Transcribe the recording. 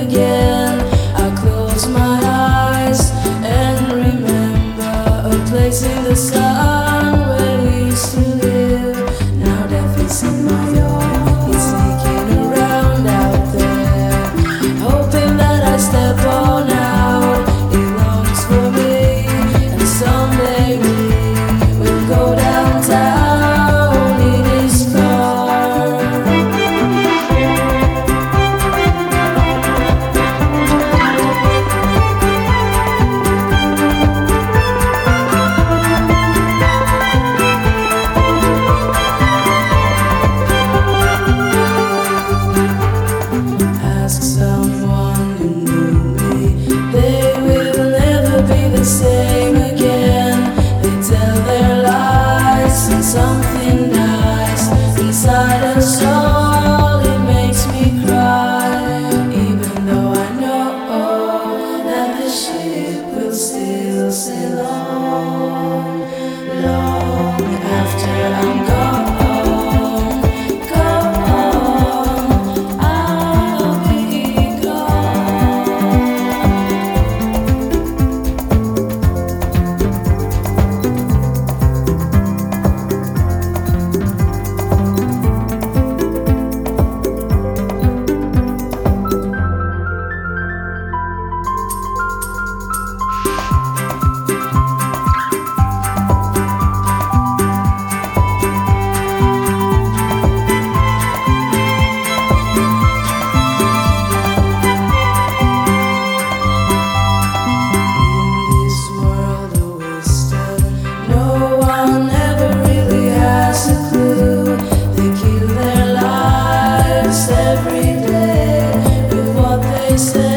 again. I close my eyes and remember a place in the sun where we used to live. Now death is in my yard, he's sneaking around out there, hoping that I step on out. He longs for me, and someday we will go downtown in his car. Ask someone who knew me, they will never be the same again. They tell their lies and something dies inside us all. It makes me cry, even though I know that the ship will still sail on, long after I'm gone. I'll be gone. Every day with what they say.